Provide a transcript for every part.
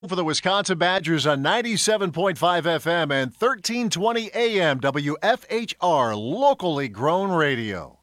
For the Wisconsin Badgers on 97.5 FM and 1320 AM WFHR, locally grown radio.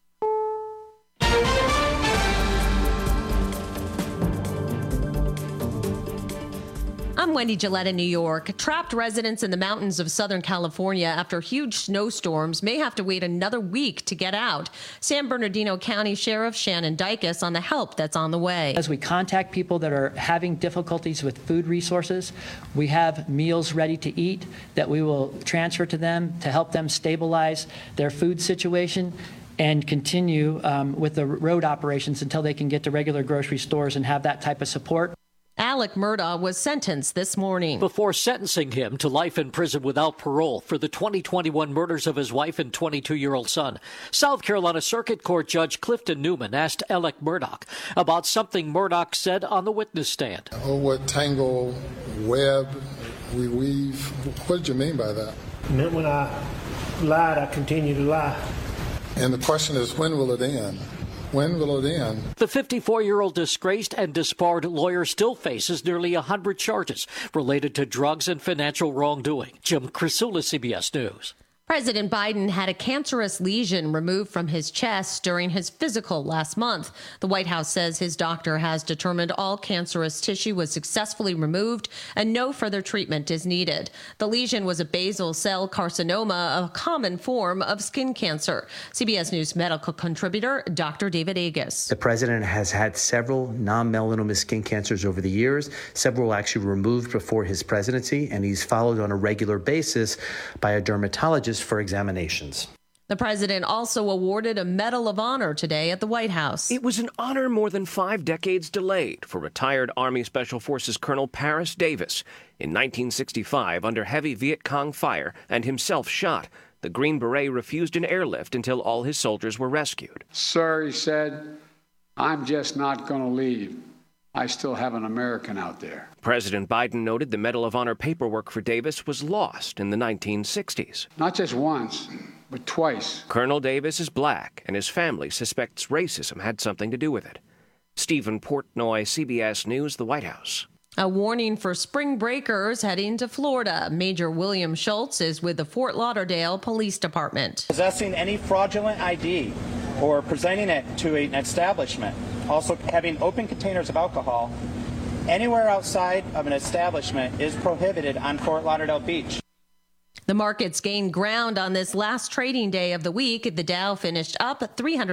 I'm Wendy Gillette in New York. Trapped residents in the mountains of Southern California after huge snowstorms may have to wait another week to get out. San Bernardino County Sheriff Shannon Dykes on the help that's on the way. As we contact people that are having difficulties with food resources, we have meals ready to eat that we will transfer to them to help them stabilize their food situation and continue with the road operations until they can get to regular grocery stores and have that type of support. Alec Murdaugh was sentenced this morning. Before sentencing him to life in prison without parole for the 2021 murders of his wife and 22-year-old son, South Carolina Circuit Court Judge Clifton Newman asked Alec Murdaugh about something Murdaugh said on the witness stand. Oh, what tangle web we weave. What did you mean by that? It meant when I lied, I continue to lie. And the question is, when will it end? When will it end? The 54-year-old disgraced and disbarred lawyer still faces nearly 100 charges related to drugs and financial wrongdoing. Jim Krasula, CBS News. President Biden had a cancerous lesion removed from his chest during his physical last month. The White House says his doctor has determined all cancerous tissue was successfully removed and no further treatment is needed. The lesion was a basal cell carcinoma, a common form of skin cancer. CBS News medical contributor Dr. David Agus. The president has had several non-melanoma skin cancers over the years. Several actually removed before his presidency, and he's followed on a regular basis by a dermatologist for examinations. The president also awarded a Medal of Honor today at the White House. It was an honor more than 5 decades delayed for retired Army Special Forces Colonel Paris Davis. In 1965, under heavy Viet Cong fire and himself shot, the Green Beret refused an airlift until all his soldiers were rescued. Sir, he said, I'm just not going to leave. I still have an American out there. President Biden noted the Medal of Honor paperwork for Davis was lost in the 1960s. Not just once, but twice. Colonel Davis is black, and his family suspects racism had something to do with it. Stephen Portnoy, CBS News, the White House. A warning for spring breakers heading to Florida. Major William Schultz is with the Fort Lauderdale Police Department. Possessing any fraudulent ID or presenting it to an establishment, also having open containers of alcohol anywhere outside of an establishment is prohibited on Fort Lauderdale Beach. The markets gained ground on this last trading day of the week. The Dow finished up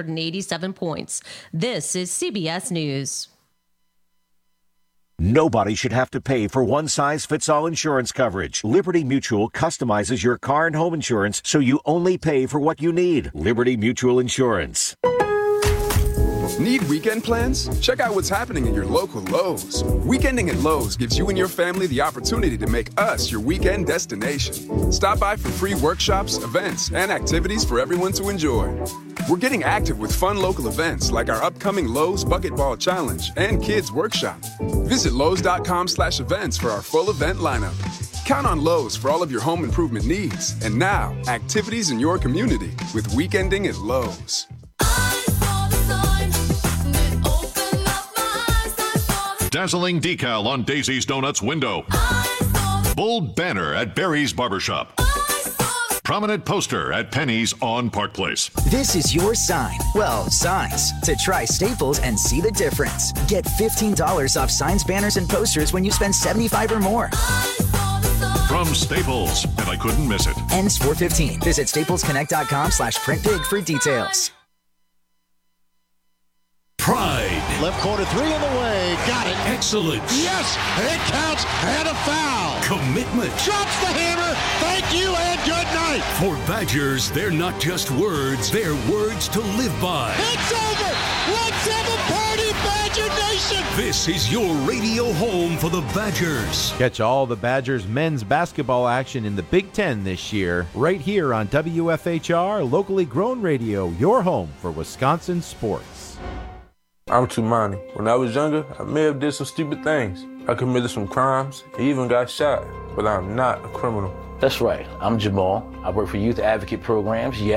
387 points. This is CBS News. Nobody should have to pay for one-size-fits-all insurance coverage. Liberty Mutual customizes your car and home insurance so you only pay for what you need. Liberty Mutual Insurance. Need weekend plans? Check out what's happening at your local Lowe's. Weekending at Lowe's gives you and your family the opportunity to make us your weekend destination. Stop by for free workshops, events, and activities for everyone to enjoy. We're getting active with fun local events like our upcoming Lowe's Bucket Ball Challenge and Kids Workshop. Visit Lowe's.com/events for our full event lineup. Count on Lowe's for all of your home improvement needs. And now, activities in your community with Weekending at Lowe's. Dazzling decal on Daisy's Donuts window. Bold banner at Barry's Barbershop. Prominent poster at Penny's on Park Place. This is your sign. Well, signs. To try Staples and see the difference. Get $15 off signs, banners, and posters when you spend $75 or more. From Staples, and I couldn't miss it. Ends 4/15. Visit staplesconnect.com/printbig for details. Pride. Left corner three in the way. Got it. Excellence. Yes, it counts. And a foul. Commitment. Drops the hammer. Thank you and good night. For Badgers, they're not just words. They're words to live by. It's over. Let's have a party, Badger Nation. This is your radio home for the Badgers. Catch all the Badgers men's basketball action in the Big Ten this year, right here on WFHR, locally grown radio, your home for Wisconsin sports. I'm Tumani. When I was younger, I may have did some stupid things. I committed some crimes, even got shot, but I'm not a criminal. That's right. I'm Jamal. I work for Youth Advocate Programs, YAP.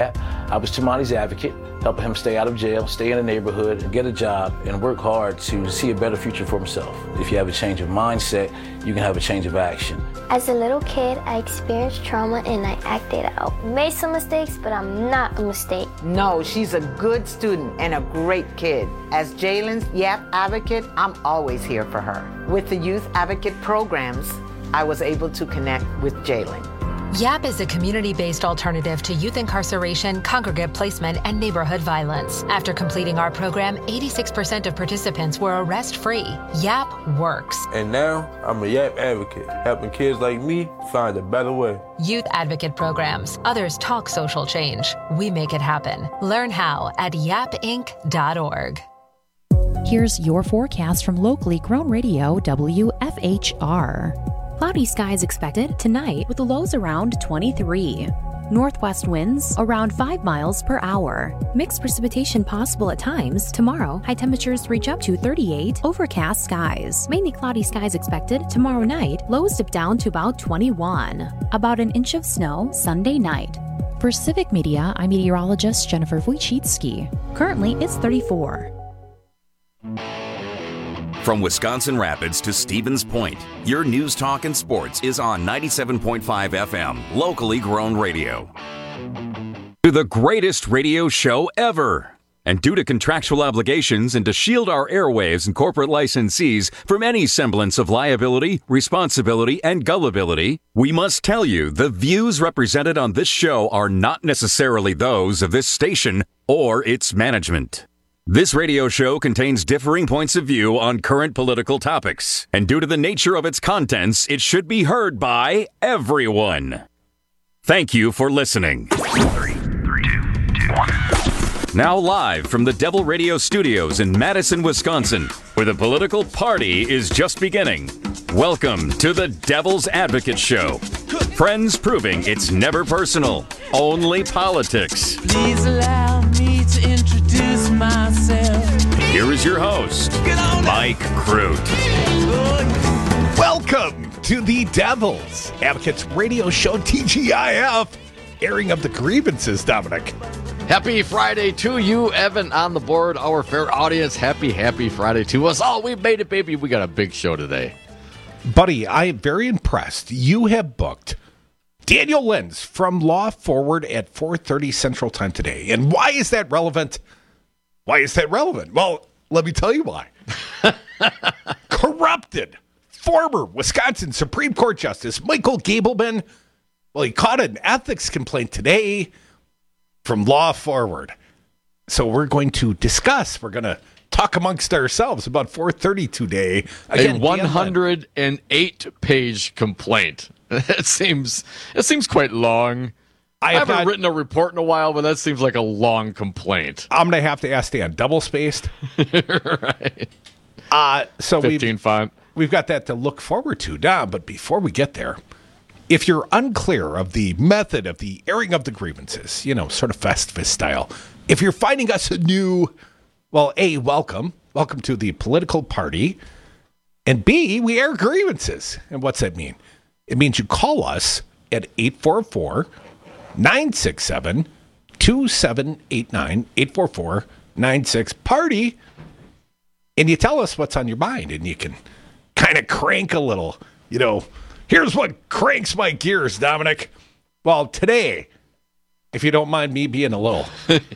I was Tumani's advocate, helping him stay out of jail, stay in the neighborhood, get a job, and work hard to see a better future for himself. If you have a change of mindset, you can have a change of action. As a little kid, I experienced trauma and I acted out. Made some mistakes, but I'm not a mistake. No, she's a good student and a great kid. As Jalen's YAP advocate, I'm always here for her. With the Youth Advocate programs, I was able to connect with Jalen. YAP is a community-based alternative to youth incarceration, congregate placement, and neighborhood violence. After completing our program, 86% of participants were arrest-free. YAP works. And now, I'm a YAP advocate, helping kids like me find a better way. Youth Advocate programs. Others talk social change. We make it happen. Learn how at yapinc.org. Here's your forecast from locally grown radio WFHR. Cloudy skies expected tonight with the lows around 23. Northwest winds around 5 miles per hour. Mixed precipitation possible at times. Tomorrow, high temperatures reach up to 38. Overcast skies. Mainly cloudy skies expected tomorrow night. Lows dip down to about 21. About an inch of snow Sunday night. For Civic Media, I'm meteorologist Jennifer Wojcicki. Currently, it's 34. From Wisconsin Rapids to Stevens Point, your news, talk, and sports is on 97.5 FM, locally grown radio. To the greatest radio show ever. And due to contractual obligations and to shield our airwaves and corporate licensees from any semblance of liability, responsibility, and gullibility, we must tell you the views represented on this show are not necessarily those of this station or its management. This radio show contains differing points of view on current political topics, and due to the nature of its contents, it should be heard by everyone. Thank you for listening. 3, 2, 1. Now live from the Devil Radio Studios in Madison, Wisconsin, where the political party is just beginning. Welcome to the Devil's Advocate Show. Friends proving it's never personal, only politics. Please allow me to introduce myself. Here is your host, Mike Crute. Welcome to the Devil's Advocates Radio Show, TGIF, airing of the grievances, Dominic. Happy Friday to you, Evan, on the board, our fair audience. Happy Friday to us all. We made it, baby. We got a big show today. Buddy, I am very impressed. You have booked Daniel Lentz from Law Forward at 4:30 Central Time today. And why is that relevant? Well, let me tell you why. Corrupted former Wisconsin Supreme Court Justice Michael Gableman, well, he caught an ethics complaint today from Law Forward. So we're going to talk amongst ourselves about 4:30 today. Again, a 108-page complaint. It seems quite long. I haven't written a report in a while, but that seems like a long complaint. I'm going to have to ask Dan, double-spaced? Right. So 15 font. We've got that to look forward to, Dom, but before we get there, if you're unclear of the method of the airing of the grievances, sort of Festivus style, if you're finding us new, well, A, welcome to the political party, and B, we air grievances. And what's that mean? It means you call us at 844-967-2789, 844-96-PARTY, and you tell us what's on your mind, and you can kind of crank a little, here's what cranks my gears, Dominic. Well, today, if you don't mind me being a little,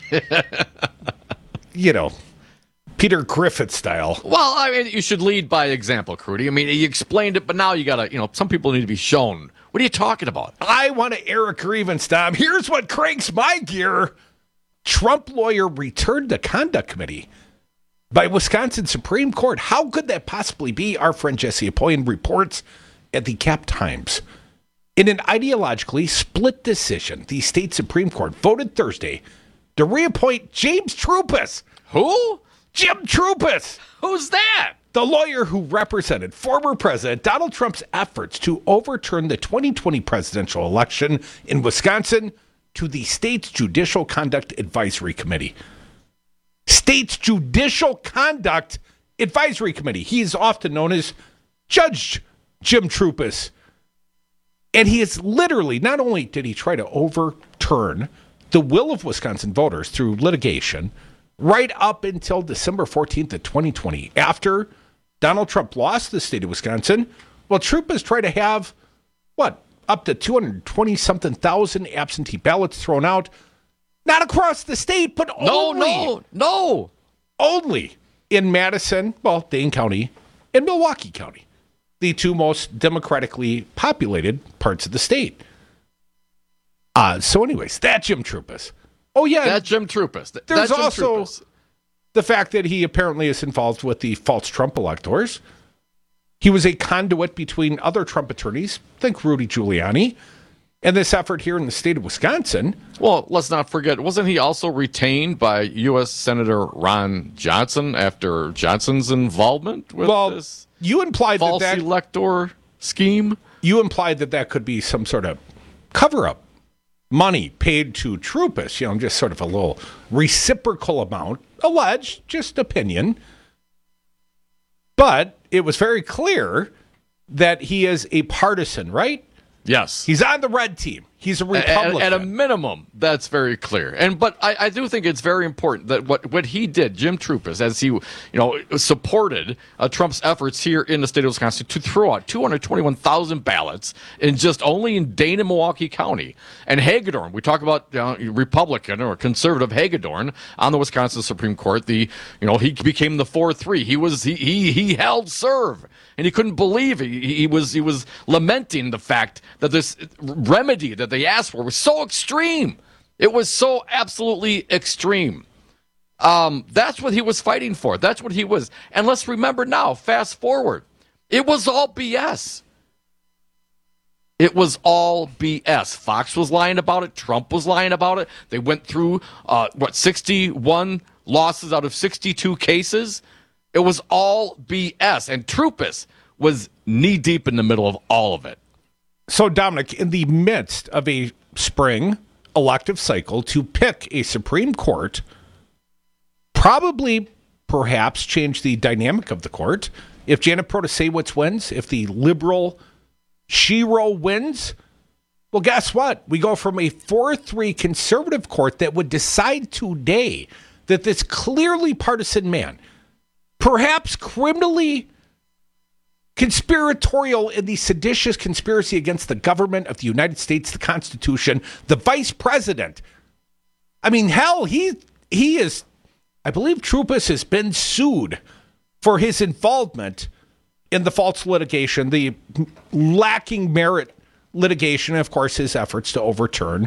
Peter Griffith style. Well, I mean, you should lead by example, Crudy. I mean, you explained it, but now you got to, some people need to be shown. What are you talking about? I want to air a grievance, Dom. Here's what cranks my gear. Trump lawyer returned to conduct committee by Wisconsin Supreme Court. How could that possibly be? Our friend Jesse Apoyan reports at the Cap Times. In an ideologically split decision, the state Supreme Court voted Thursday to reappoint James Troupis. Who? Jim Troupis. Who's that? The lawyer who represented former President Donald Trump's efforts to overturn the 2020 presidential election in Wisconsin to the state's Judicial Conduct Advisory Committee. State's Judicial Conduct Advisory Committee. He is often known as Judge Jim Troupis. And he is literally, not only did he try to overturn the will of Wisconsin voters through litigation right up until December 14th of 2020. After Donald Trump lost the state of Wisconsin, well, Troupas tried to have, up to 220-something thousand absentee ballots thrown out. Not across the state, but only in Madison, Dane County, and Milwaukee County, the two most democratically populated parts of the state. So anyways, that Jim Troupas. Oh, yeah. That Jim Troupas. There's also the fact that he apparently is involved with the false Trump electors. He was a conduit between other Trump attorneys, think Rudy Giuliani, and this effort here in the state of Wisconsin. Well, let's not forget, wasn't he also retained by U.S. Senator Ron Johnson after Johnson's involvement with this you implied false that elector scheme? You implied that could be some sort of cover-up. Money paid to Troupas, just sort of a little reciprocal amount, alleged, just opinion. But it was very clear that he is a partisan, right? Yes. He's on the red team. He's a Republican. At a minimum, that's very clear. But I do think it's very important that what he did, Jim Troupas, as he supported Trump's efforts here in the state of Wisconsin to throw out 221,000 ballots only in Dane and Milwaukee County. And Hagedorn, we talk about Republican or conservative Hagedorn on the Wisconsin Supreme Court. He became the 4-3. He held serve. And he couldn't believe it. He was lamenting the fact that this remedy that they asked for was so extreme. It was so absolutely extreme. That's what he was fighting for. That's what he was. And let's remember now, fast forward, it was all BS. It was all BS. Fox was lying about it. Trump was lying about it. They went through, 61 losses out of 62 cases. It was all BS. And Troupas was knee-deep in the middle of all of it. So, Dominic, in the midst of a spring elective cycle to pick a Supreme Court, perhaps change the dynamic of the court. If Janet Protasewicz wins, if the liberal Shiro wins, well, guess what? We go from a 4-3 conservative court that would decide today that this clearly partisan man, perhaps criminally conspiratorial in the seditious conspiracy against the government of the United States, the Constitution, the vice president. I mean, hell, he is, I believe Troupas has been sued for his involvement in the false litigation, the lacking merit litigation, and of course, his efforts to overturn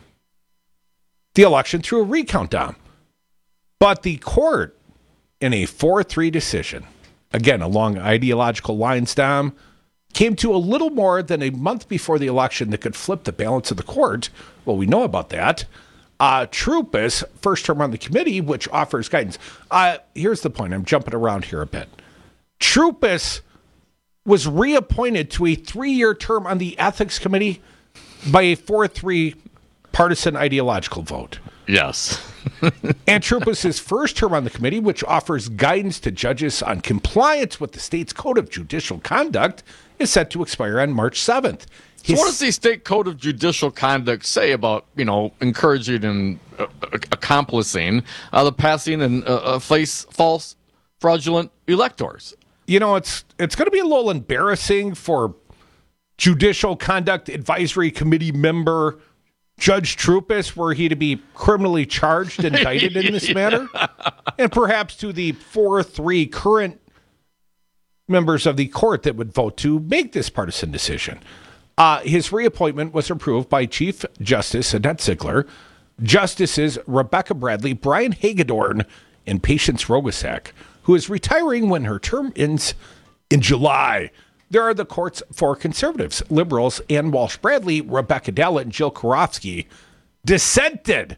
the election through a recount, Dom. But the court, in a 4-3 decision, again, along ideological lines, Dom, came to a little more than a month before the election that could flip the balance of the court. Well, we know about that. Troupas, first term on the committee, which offers guidance. Here's the point. I'm jumping around here a bit. Troupas was reappointed to a 3-year term on the ethics committee by a 4-3 partisan ideological vote. Yes. And Troupas' first term on the committee, which offers guidance to judges on compliance with the state's Code of Judicial Conduct, is set to expire on March 7th. So what does the state Code of Judicial Conduct say about, encouraging and accomplishing the passing and false, fraudulent electors? It's going to be a little embarrassing for Judicial Conduct Advisory Committee member Judge Troupas, were he to be criminally charged, indicted in this manner, and perhaps to the 4-3 current members of the court that would vote to make this partisan decision. His reappointment was approved by Chief Justice Annette Ziegler, Justices Rebecca Bradley, Brian Hagedorn, and Patience Rogosak, who is retiring when her term ends in July. There are the court's 4 conservatives, liberals, Ann Walsh Bradley, Rebecca Dallett, and Jill Karofsky, dissented.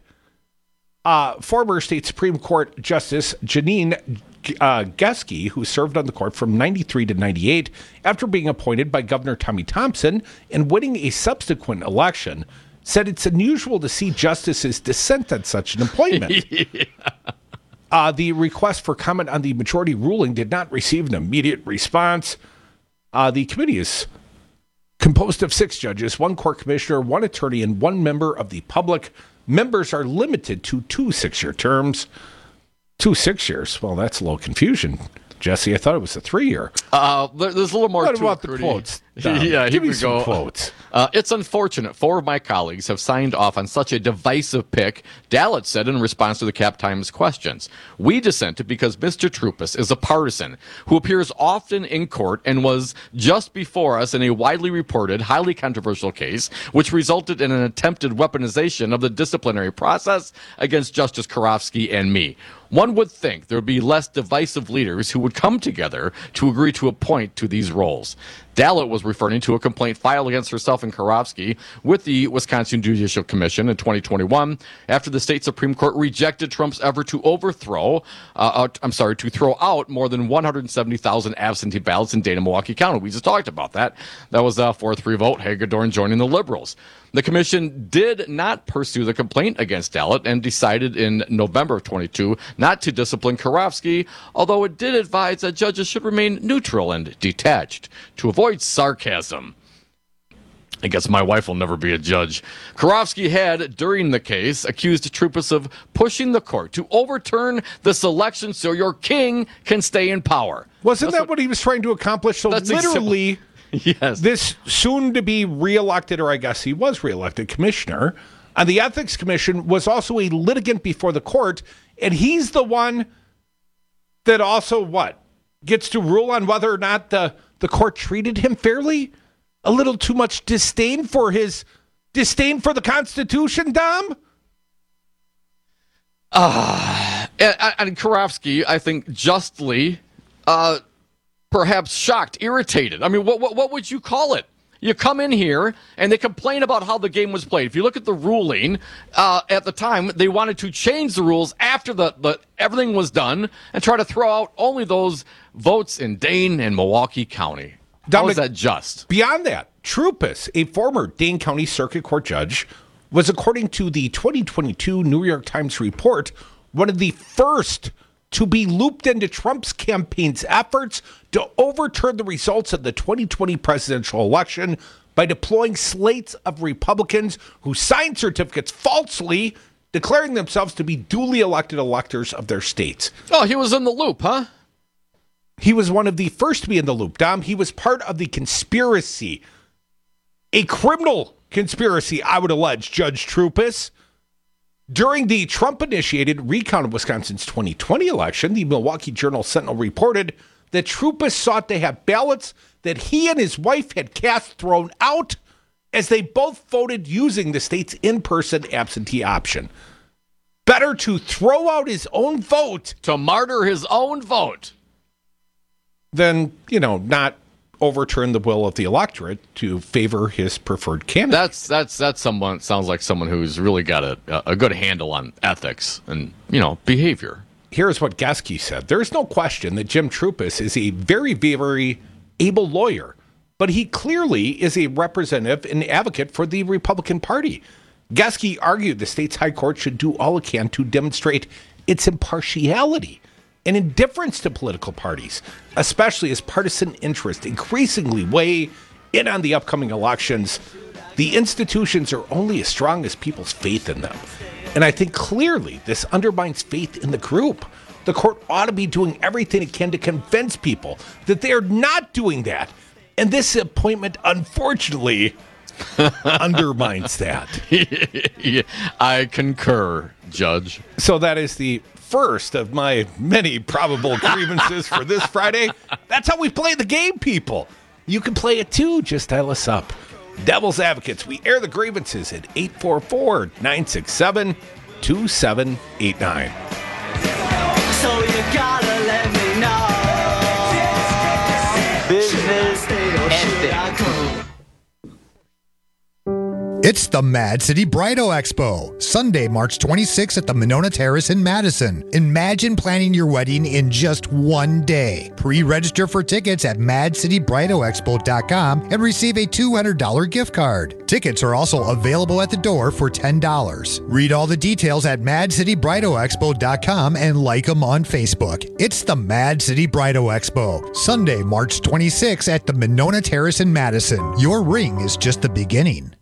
Former state Supreme Court Justice Janine Geske, who served on the court from 93 to 98 after being appointed by Governor Tommy Thompson and winning a subsequent election, said it's unusual to see justices dissent on such an appointment. The request for comment on the majority ruling did not receive an immediate response. The committee is composed of 6 judges, 1 court commissioner, 1 attorney, and 1 member of the public. members are limited to 2 6-year terms. 2 6 years. Well, that's a little confusion. Jesse, I thought it was a 3-year. There's a little more what to about it, the quotes? Yeah, give here me we some go. Quotes. It's unfortunate 4 of my colleagues have signed off on such a divisive pick, Dalit said in response to the Cap Times questions. We dissented because Mr. Troupis is a partisan who appears often in court and was just before us in a widely reported, highly controversial case, which resulted in an attempted weaponization of the disciplinary process against Justice Karofsky and me. One would think there would be less divisive leaders who would come together to agree to appoint to these roles. Dalit was referring to a complaint filed against herself and Karofsky with the Wisconsin Judicial Commission in 2021 after the state Supreme Court rejected Trump's effort to throw out more than 170,000 absentee ballots in Dana, Milwaukee County. We just talked about that. That was a 4-3 vote, Hagedorn joining the Liberals. The commission did not pursue the complaint against Dalit and decided in November of 22 not to discipline Karofsky, although it did advise that judges should remain neutral and detached to avoid sarcasm. I guess my wife will never be a judge. Karofsky had, during the case, accused Troupis of pushing the court to overturn this election so your king can stay in power. Wasn't that what he was trying to accomplish? So literally... Yes. This soon-to-be reelected, or I guess he was reelected, commissioner on the Ethics Commission was also a litigant before the court, and he's the one that also, gets to rule on whether or not the court treated him fairly? A little too much disdain for the Constitution, Dom? And Karofsky, I think, justly... perhaps shocked, irritated. I mean, what would you call it? You come in here and they complain about how the game was played. If you look at the ruling, at the time, they wanted to change the rules after the everything was done and try to throw out only those votes in Dane and Milwaukee County. How is that just? Beyond that, Troupis, a former Dane County Circuit Court judge, was, according to the 2022 New York Times report, one of the first to be looped into Trump's campaign's efforts to overturn the results of the 2020 presidential election by deploying slates of Republicans who signed certificates falsely, declaring themselves to be duly elected electors of their states. Oh, he was in the loop, huh? He was one of the first to be in the loop, Dom. He was part of the conspiracy, a criminal conspiracy, I would allege, Judge Troupis. During the Trump-initiated recount of Wisconsin's 2020 election, the Milwaukee Journal-Sentinel reported that Troupis sought to have ballots that he and his wife had cast thrown out as they both voted using the state's in-person absentee option. Better to throw out his own vote. To martyr his own vote. Than, not overturn the will of the electorate to favor his preferred candidate. That's someone, sounds like someone who's really got a good handle on ethics and, behavior. Here's what Geske said. There's no question that Jim Troupis is a very, very able lawyer, but he clearly is a representative and advocate for the Republican Party. Geske argued the state's high court should do all it can to demonstrate its impartiality and indifference to political parties, especially as partisan interests increasingly weigh in on the upcoming elections. The institutions are only as strong as people's faith in them. And I think clearly this undermines faith in the group. The court ought to be doing everything it can to convince people that they are not doing that. And this appointment, unfortunately, undermines that. Yeah, I concur, Judge. So that is the first of my many probable grievances for this Friday. That's how we play the game, people. You can play it too. Just dial us up. Devil's Advocates. We air the grievances at 844-967-2789. So you gotta let me know. Business ethics. It's the Mad City Bridal Expo, Sunday, March 26th at the Monona Terrace in Madison. Imagine planning your wedding in just one day. Pre-register for tickets at madcitybridalexpo.com and receive a $200 gift card. Tickets are also available at the door for $10. Read all the details at madcitybridalexpo.com and like them on Facebook. It's the Mad City Bridal Expo, Sunday, March 26th at the Monona Terrace in Madison. Your ring is just the beginning.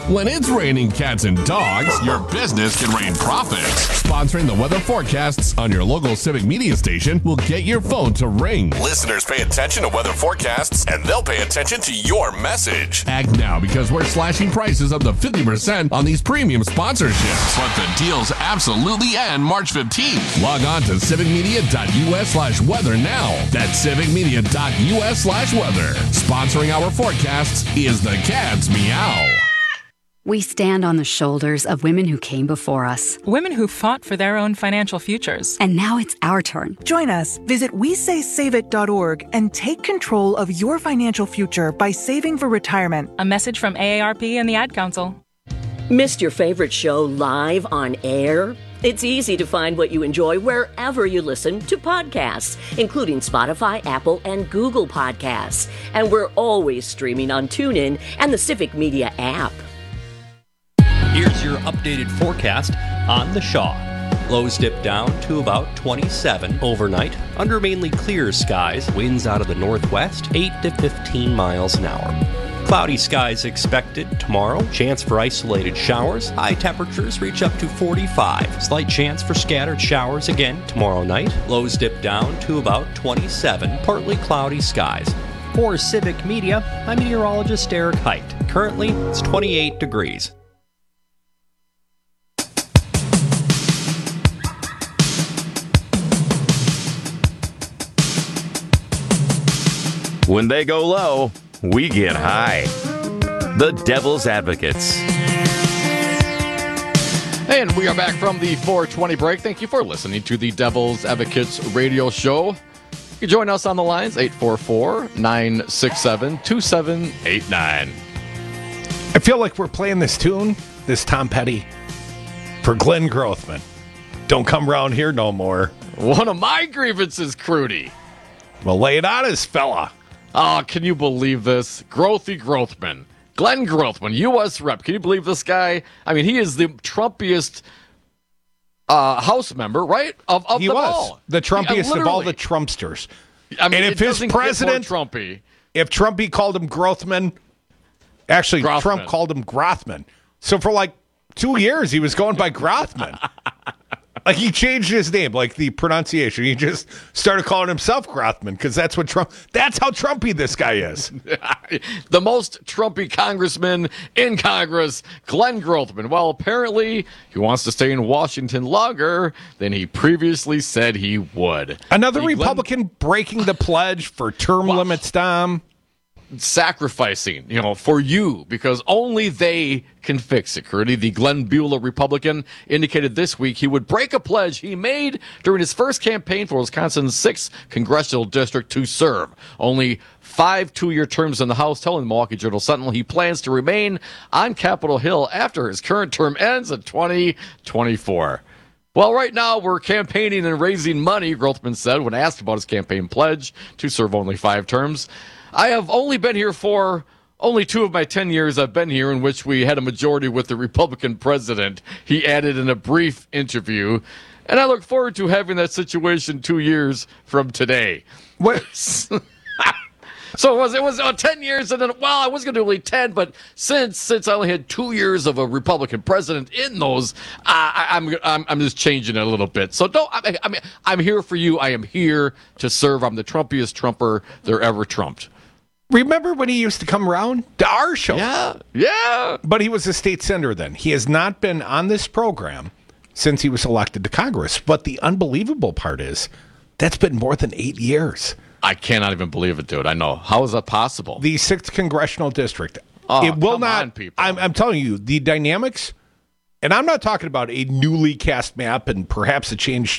When it's raining cats and dogs, your business can rain profits. Sponsoring the weather forecasts on your local Civic Media station will get your phone to ring. Listeners pay attention to weather forecasts, and they'll pay attention to your message. Act now because we're slashing prices up to 50% on these premium sponsorships. But the deals absolutely end March 15th. Log on to civicmedia.us/weather now. That's civicmedia.us/weather. Sponsoring our forecasts is the Cats Meow. We stand on the shoulders of women who came before us. Women who fought for their own financial futures. And now it's our turn. Join us. Visit WeSaySaveIt.org and take control of your financial future by saving for retirement. A message from AARP and the Ad Council. Missed your favorite show live on air? It's easy to find what you enjoy wherever you listen to podcasts, including Spotify, Apple, and Google Podcasts. And we're always streaming on TuneIn and the Civic Media app. Here's your updated forecast on the Shaw. Lows dip down to about 27 overnight under mainly clear skies. Winds out of the northwest, 8 to 15 miles an hour. Cloudy skies expected tomorrow. Chance for isolated showers. High temperatures reach up to 45. Slight chance for scattered showers again tomorrow night. Lows dip down to about 27. Partly cloudy skies. For Civic Media, I'm meteorologist Eric Height. Currently, it's 28 degrees. When they go low, we get high. The Devil's Advocates. And we are back from the 420 break. Thank you for listening to the Devil's Advocates radio show. You can join us on the lines, 844-967-2789. I feel like we're playing this tune, this Tom Petty, for Glenn Grothman. Don't come around here no more. One of my grievances, Crudy. Well, lay it on us, fella. Oh, can you believe this? Grothman. Glenn Grothman, U.S. Rep. Can you believe this guy? I mean, he is the Trumpiest House member, right? Of he them was all. The Trumpiest of all the Trumpsters. I mean, and if his president, Trumpy. If Trumpy called him Grothman, actually, Grothman. Trump called him Grothman. So for like 2 years, he was going by Grothman. Like, he changed his name, like the pronunciation. He just started calling himself Grothman because that's how Trumpy this guy is. The most Trumpy congressman in Congress, Glenn Grothman. Well, apparently he wants to stay in Washington longer than he previously said he would. Another Republican breaking the pledge for term limits, Dom. Sacrificing, for you, because only they can fix it, Curdy. The Glenn Bueller Republican indicated this week he would break a pledge he made during his first campaign for Wisconsin's 6th congressional district to serve only 5 two-year terms in the House, telling the Milwaukee Journal-Sentinel he plans to remain on Capitol Hill after his current term ends in 2024. Well, right now we're campaigning and raising money, Grothman said when asked about his campaign pledge to serve only 5 terms. I have only been here for only 2 of my 10 years I've been here in which we had a majority with the Republican president, he added in a brief interview. And I look forward to having that situation 2 years from today. What? So it was 10 years, and then, I was going to do only 10, but since I only had 2 years of a Republican president in those, I'm just changing it a little bit. So I'm here for you. I am here to serve. I'm the Trumpiest Trumper there ever trumped. Remember when he used to come around to our show? Yeah. But he was a state senator then. He has not been on this program since he was elected to Congress. But the unbelievable part is that's been more than 8 years. I cannot even believe it, dude. I know. How is that possible? The 6th congressional district. Oh, it will come not. on, people. I'm telling you, the dynamics, and I'm not talking about a newly cast map and perhaps a changed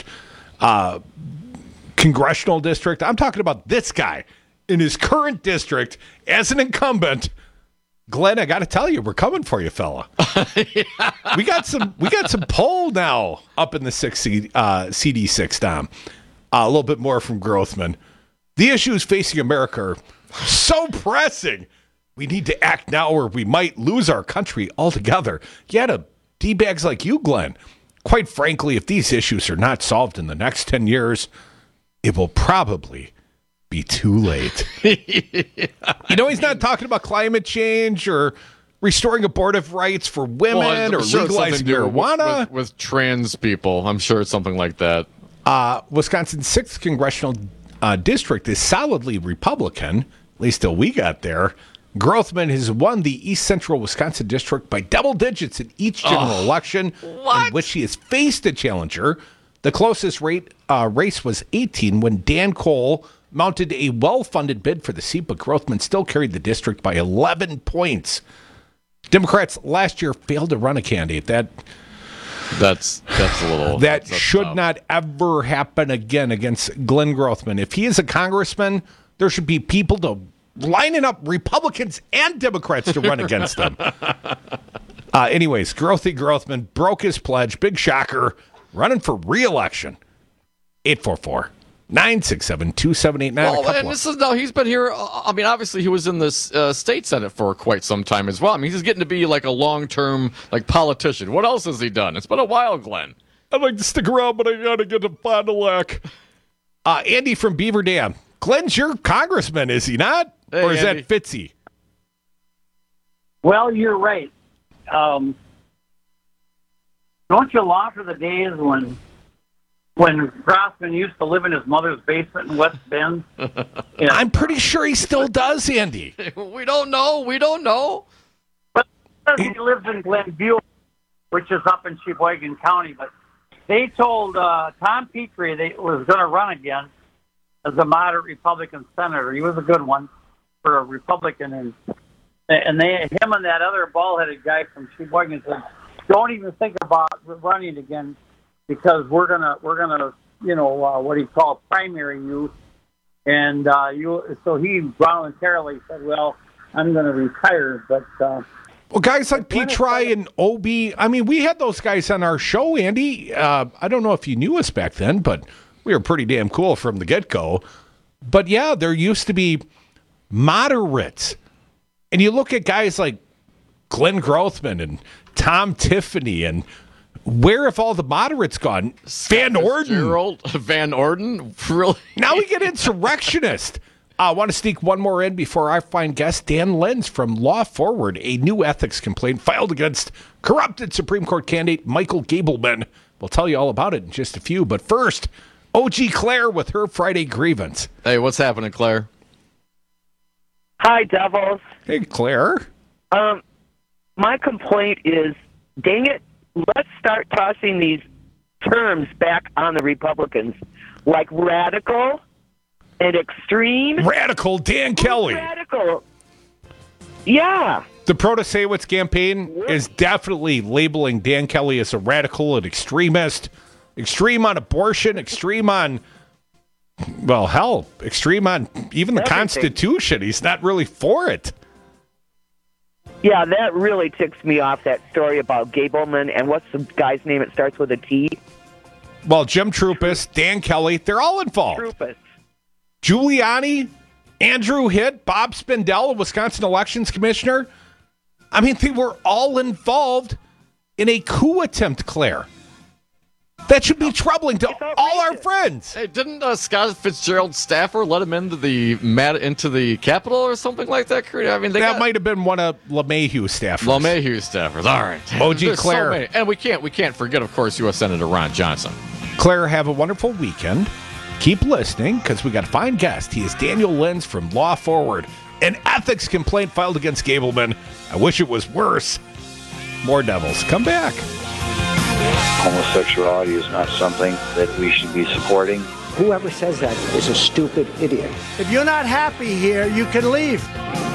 congressional district. I'm talking about this guy in his current district as an incumbent. Glenn, I got to tell you, we're coming for you, fella. Yeah. We got some pull now up in the CD6, Dom. A little bit more from Grothman. The issues facing America are so pressing. We need to act now or we might lose our country altogether. Yeah, to D-bags like you, Glenn. Quite frankly, if these issues are not solved in the next 10 years, it will probably be too late. Yeah. He's not talking about climate change or restoring abortive rights for women or legalizing marijuana. With trans people. I'm sure it's something like that. Wisconsin's 6th congressional district is solidly Republican, at least till we got there. Grothman has won the East Central Wisconsin district by double digits in each general election in which he has faced a challenger. The closest race was 18 when Dan Cole mounted a well-funded bid for the seat, but Grothman still carried the district by 11 points. Democrats last year failed to run a candidate. That's a little... That should not ever happen again against Glenn Grothman. If he is a congressman, there should be people lining up Republicans and Democrats to run against him. Anyways, Grothman broke his pledge. Big shocker. Running for re-election. 844-967-2789. He's been here. I mean, obviously, he was in the state senate for quite some time as well. I mean, he's getting to be like a long-term politician. What else has he done? It's been a while, Glenn. I'd like to stick around, but I got to get to Fond du Lac. Andy from Beaver Dam. Glenn's your congressman, is he not? Hey, or is Andy. that Fitzy? Well, you're right. Don't you long for the days when Grothman used to live in his mother's basement in West Bend? Yeah. I'm pretty sure he still does, Andy. We don't know. But he lives in Glenview, which is up in Sheboygan County. But they told Tom Petrie they was going to run again as a moderate Republican senator. He was a good one for a Republican, and him and that other bald-headed guy from Sheboygan said, "Don't even think about running again, because we're gonna what he called primary you." And so he voluntarily said, "Well, I'm going to retire." But well, guys like Petrie and Obi, I mean, we had those guys on our show, Andy. I don't know if you knew us back then, but we were pretty damn cool from the get-go. But yeah, there used to be moderates. And you look at guys like Glenn Grothman and Tom Tiffany, and where have all the moderates gone? Van Orden. Van Orden? Really? Now we get insurrectionist. I want to sneak one more in before I find guest Dan Lenz from Law Forward, a new ethics complaint filed against corrupted Supreme Court candidate Michael Gableman. We'll tell you all about it in just a few. But first, OG Claire with her Friday grievance. Hey, what's happening, Claire? Hi, Devils. Hey, Claire. My complaint is, dang it, let's start tossing these terms back on the Republicans, like radical and extreme. Radical Dan Kelly. Radical. Yeah. The Protasewicz campaign is definitely labeling Dan Kelly as a radical and extremist. Extreme on abortion, extreme on, well, hell, extreme on even the Constitution. He's not really for it. Yeah, that really ticks me off, that story about Gableman, and what's the guy's name? It starts with a T. Well, Jim Trupis, Dan Kelly, they're all involved. Trupis. Giuliani, Andrew Hitt, Bob Spindell, Wisconsin elections commissioner. I mean, they were all involved in a coup attempt, Claire. That should be troubling to all our friends. Hey, didn't Scott Fitzgerald's staffer let him into the Capitol or something like that? I mean, that might have been one of LeMahieu's staffers. LeMahieu's staffers. All right. OG Claire. So and we can't forget, of course, U.S. Senator Ron Johnson. Claire, have a wonderful weekend. Keep listening, because we got a fine guest. He is Daniel Lenz from Law Forward. An ethics complaint filed against Gableman. I wish it was worse. More Devils. Come back. Homosexuality is not something that we should be supporting. Whoever says that is a stupid idiot. If you're not happy here, you can leave.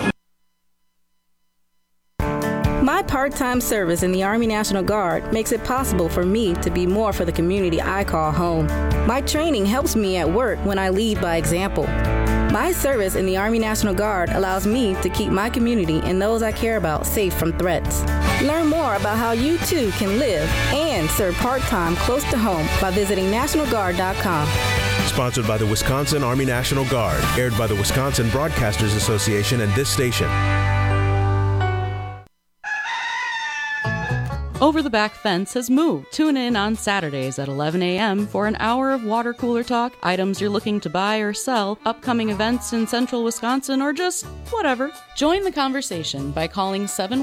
My part-time service in the Army National Guard makes it possible for me to be more for the community I call home. My training helps me at work when I lead by example. My service in the Army National Guard allows me to keep my community and those I care about safe from threats. Learn more about how you too can live and serve part-time close to home by visiting NationalGuard.com. Sponsored by the Wisconsin Army National Guard. Aired by the Wisconsin Broadcasters Association and this station. Over the Back Fence has moved. Tune in on Saturdays at 11 a.m. for an hour of water cooler talk, items you're looking to buy or sell, upcoming events in central Wisconsin, or just whatever. Join the conversation by calling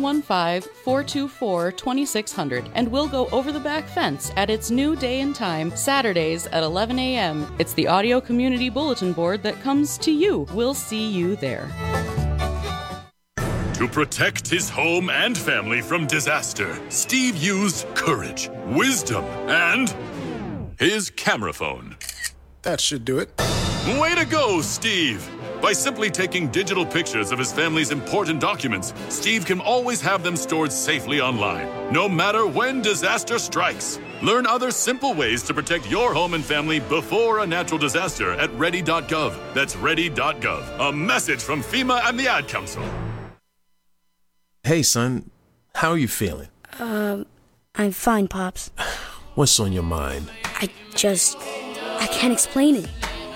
715-424-2600, and we'll go over the back fence at its new day and time, Saturdays at 11 a.m. It's the audio community bulletin board that comes to you. We'll see you there. To protect his home and family from disaster, Steve used courage, wisdom, and his camera phone. That should do it. Way to go, Steve! By simply taking digital pictures of his family's important documents, Steve can always have them stored safely online, no matter when disaster strikes. Learn other simple ways to protect your home and family before a natural disaster at ready.gov. That's ready.gov. A message from FEMA and the Ad Council. Hey, son, how are you feeling? I'm fine, Pops. What's on your mind? I can't explain it.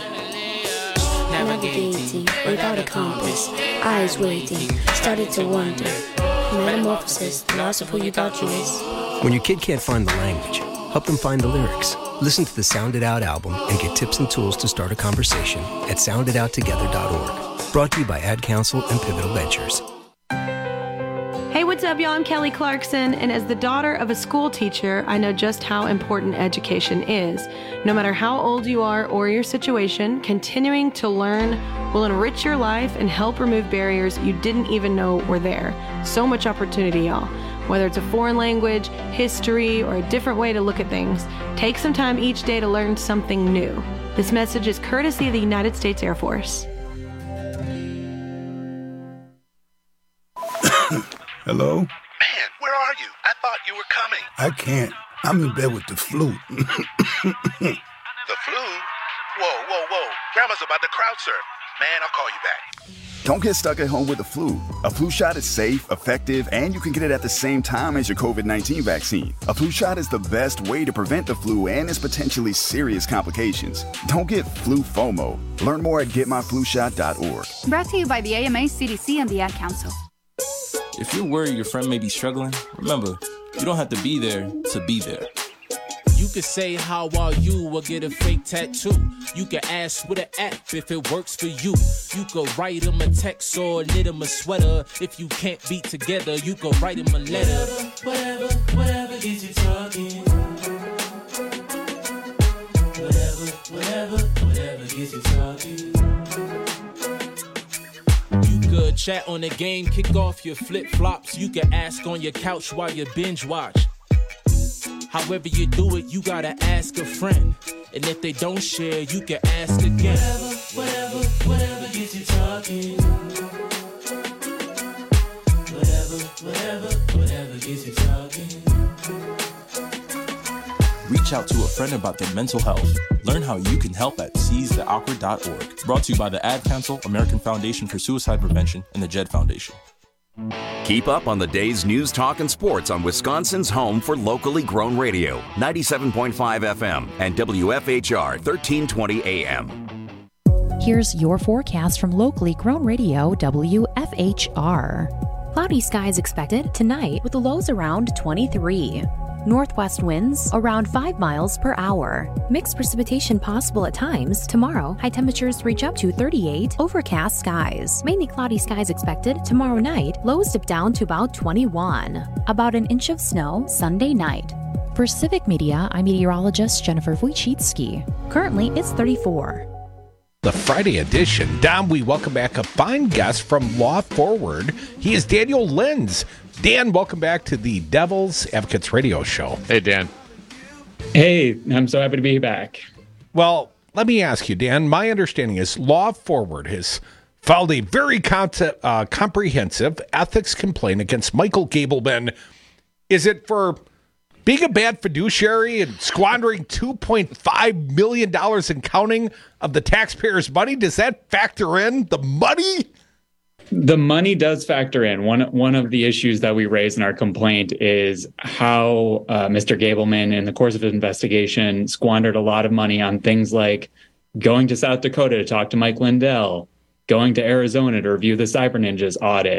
Navigating without a compass, eyes waiting, started to wonder. Metamorphosis, the loss of who you thought you was. When your kid can't find the language, help them find the lyrics. Listen to the Sound It Out album and get tips and tools to start a conversation at sounditouttogether.org. Brought to you by Ad Council and Pivotal Ventures. Hey, what's up, y'all? I'm Kelly Clarkson, and as the daughter of a school teacher, I know just how important education is. No matter how old you are or your situation, continuing to learn will enrich your life and help remove barriers you didn't even know were there. So much opportunity, y'all. Whether it's a foreign language, history, or a different way to look at things, take some time each day to learn something new. This message is courtesy of the United States Air Force. Hello? Man, where are you? I thought you were coming. I can't. I'm in bed with the flu. The flu? Whoa. Grandma's about to crowd surf. Man, I'll call you back. Don't get stuck at home with the flu. A flu shot is safe, effective, and you can get it at the same time as your COVID-19 vaccine. A flu shot is the best way to prevent the flu and its potentially serious complications. Don't get flu FOMO. Learn more at getmyflushot.org. Brought to you by the AMA, CDC, and the Ad Council. If you're worried your friend may be struggling, remember, you don't have to be there to be there. You can say, how are you, or get a fake tattoo. You can ask with an app if it works for you. You could write him a text or knit him a sweater. If you can't be together, you could write him a letter. Whatever gets you talking. Whatever gets you talking. Good chat on the game, kick off your flip-flops. You can ask on your couch while you binge watch. However you do it, you gotta ask a friend. And if they don't share, you can ask again. Whatever gets you talking. Whatever gets you talking. Reach out to a friend about their mental health. Learn how you can help at seizetheawkward.org. Brought to you by the Ad Council, American Foundation for Suicide Prevention, and the JED Foundation. Keep up on the day's news, talk, and sports on Wisconsin's home for locally grown radio, 97.5 FM and WFHR 1320 AM. Here's your forecast from locally grown radio, WFHR. Cloudy skies expected tonight with the lows around 23. Northwest winds around 5 miles per hour. Mixed precipitation possible at times. Tomorrow, high temperatures reach up to 38. Overcast skies. Mainly cloudy skies expected tomorrow night. Lows dip down to about 21. About an inch of snow Sunday night. For Civic Media, I'm meteorologist Jennifer Wojcicki. Currently, it's 34. The Friday edition. Dom, we welcome back a fine guest from Law Forward. He is Daniel Lenz. Dan, welcome back to the Devil's Advocates radio show. Hey, Dan. Hey, I'm so happy to be back. Well, let me ask you, Dan, my understanding is Law Forward has filed a very comprehensive ethics complaint against Michael Gableman. Is it for being a bad fiduciary and squandering $2.5 million and counting of the taxpayers' money? Does that factor in the money? The money does factor in. One of the issues that we raise in our complaint is how Mr. Gableman, in the course of his investigation, squandered a lot of money on things like going to South Dakota to talk to Mike Lindell, going to Arizona to review the Cyber Ninjas audit,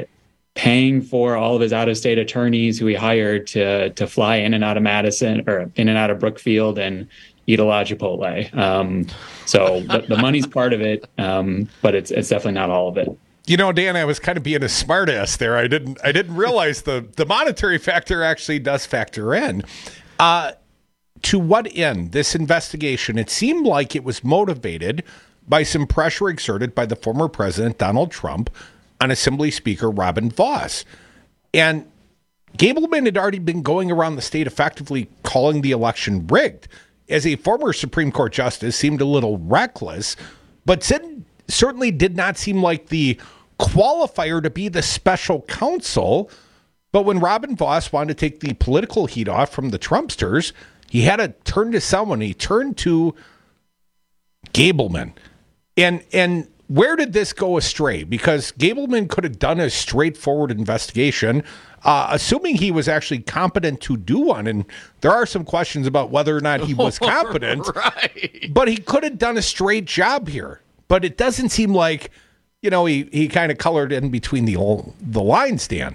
paying for all of his out-of-state attorneys who he hired to fly in and out of Madison or in and out of Brookfield and eat a lot of Chipotle. So the money's part of it, but it's definitely not all of it. You know, Dan, I was kind of being a smartass there. I didn't realize the monetary factor actually does factor in. To what end? This investigation, it seemed like it was motivated by some pressure exerted by the former president, Donald Trump, on Assembly Speaker Robin Vos. And Gableman had already been going around the state effectively calling the election rigged. As a former Supreme Court justice, seemed a little reckless, but certainly did not seem like the qualifier to be the special counsel. But when Robin Vos wanted to take the political heat off from the Trumpsters, he had to turn to someone. He turned to Gableman. And where did this go astray? Because Gableman could have done a straightforward investigation, assuming he was actually competent to do one. And there are some questions about whether or not he was competent. Right. But he could have done a straight job here. But it doesn't seem like, he kind of colored in between the lines, Dan.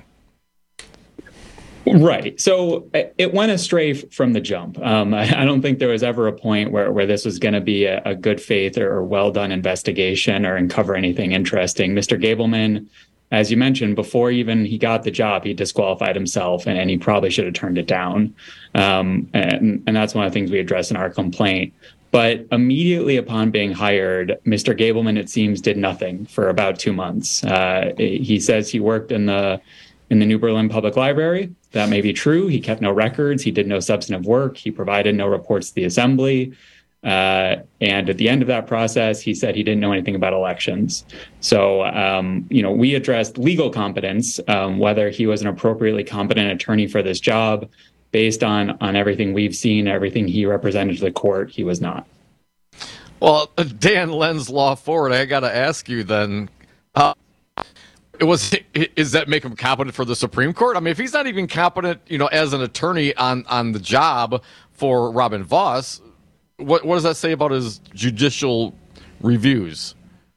Right. So it went astray from the jump. I don't think there was ever a point where this was going to be a good faith or well-done investigation or uncover anything interesting. Mr. Gableman, as you mentioned, before even he got the job, he disqualified himself, and he probably should have turned it down. And that's one of the things we addressed in our complaint. But immediately upon being hired, Mr. Gableman, it seems, did nothing for about 2 months. He says he worked in the New Berlin Public Library. That may be true. He kept no records. He did no substantive work. He provided no reports to the Assembly. And at the end of that process, he said he didn't know anything about elections. So, we addressed legal competence, whether he was an appropriately competent attorney for this job. Based on everything we've seen, everything he represented to the court, he was not. Well, Dan Lenz, Law Forward, I got to ask you then, is that make him competent for the Supreme Court? I mean, if he's not even competent, as an attorney on the job for Robin Vos, what does that say about his judicial reviews?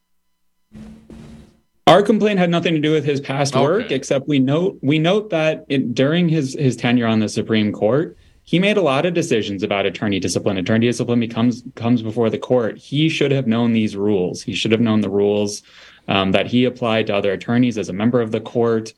Our complaint had nothing to do with his past work, except we note that during his tenure on the Supreme Court, he made a lot of decisions about attorney discipline. Attorney discipline comes before the court. He should have known these rules. He should have known the rules that he applied to other attorneys as a member of the court.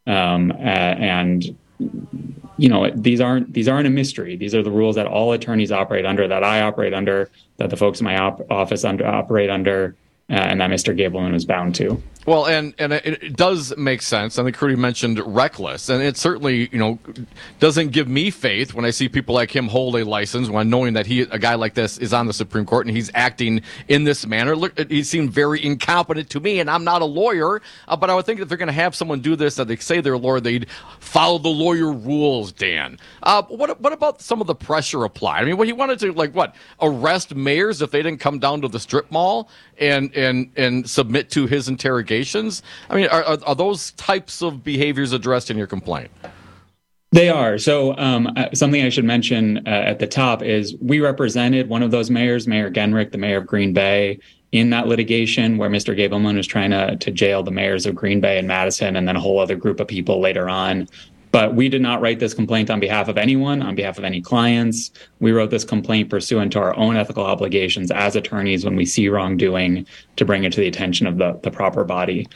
These aren't a mystery. These are the rules that all attorneys operate under, that I operate under, that the folks in my office operate under, and that Mr. Gableman was bound to. Well, and it does make sense. I think Rudy mentioned reckless, and it certainly, doesn't give me faith when I see people like him hold a license, when knowing that a guy like this is on the Supreme Court and he's acting in this manner. Look, he seemed very incompetent to me, and I'm not a lawyer, but I would think if they're going to have someone do this, that they say they're a lawyer, they'd follow the lawyer rules, Dan. What about some of the pressure applied? I mean, he wanted to, arrest mayors if they didn't come down to the strip mall and submit to his interrogation? I mean, are those types of behaviors addressed in your complaint? They are. So something I should mention at the top is we represented one of those mayors, Mayor Genrich, the mayor of Green Bay, in that litigation where Mr. Gableman was trying to jail the mayors of Green Bay and Madison and then a whole other group of people later on. But we did not write this complaint on behalf of anyone, on behalf of any clients. We wrote this complaint pursuant to our own ethical obligations as attorneys when we see wrongdoing to bring it to the attention of the proper body.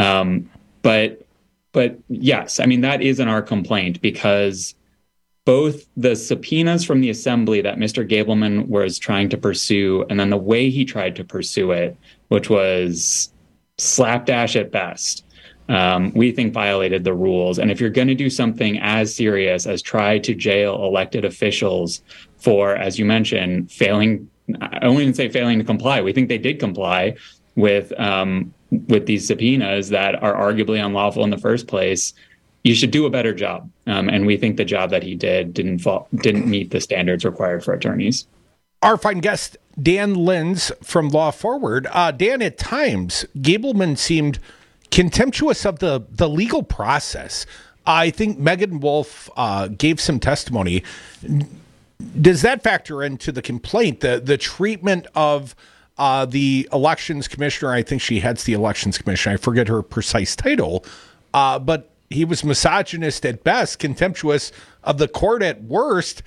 But yes, I mean, that is in our complaint because both the subpoenas from the Assembly that Mr. Gableman was trying to pursue and then the way he tried to pursue it, which was slapdash at best, we think violated the rules. And if you're going to do something as serious as try to jail elected officials for, as you mentioned, failing to comply, we think they did comply with these subpoenas that are arguably unlawful in the first place, you should do a better job. And we think the job that he did didn't meet the standards required for attorneys. Our fine guest, Dan Lenz from Law Forward. Dan, at times, Gableman seemed contemptuous of the legal process. I think Megan Wolf gave some testimony. Does that factor into the complaint, the treatment of the elections commissioner? I think she heads the elections commission. I forget her precise title. But he was misogynist at best, contemptuous of the court at worst.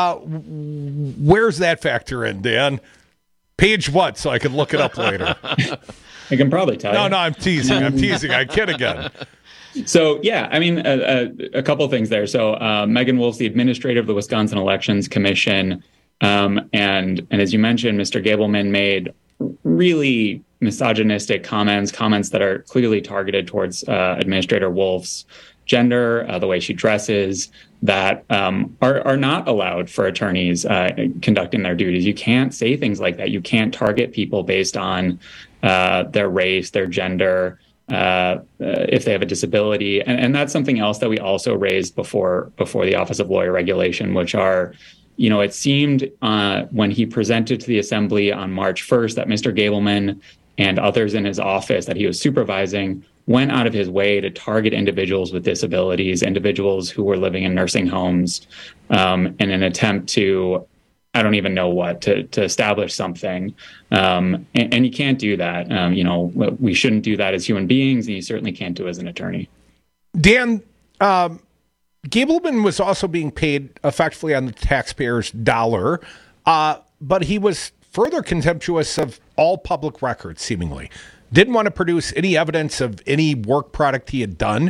Where's that factor in, Dan? Page what, so I can look it up later? I can probably tell you. No, I'm teasing. I kid again. So, yeah, I mean, a couple of things there. So Megan Wolf's the administrator of the Wisconsin Elections Commission. And as you mentioned, Mr. Gableman made really misogynistic comments that are clearly targeted towards Administrator Wolf's gender, the way she dresses, that are not allowed for attorneys conducting their duties. You can't say things like that. You can't target people based on their race, their gender, if they have a disability. And that's something else that we also raised before the Office of Lawyer Regulation, which are, it seemed when he presented to the Assembly on March 1st that Mr. Gableman and others in his office that he was supervising went out of his way to target individuals with disabilities, individuals who were living in nursing homes, in an attempt to, I don't even know what, to establish something. And you can't do that. We shouldn't do that as human beings, and you certainly can't do it as an attorney. Dan, Gableman was also being paid effectively on the taxpayer's dollar, but he was further contemptuous of all public records, seemingly. Didn't want to produce any evidence of any work product he had done,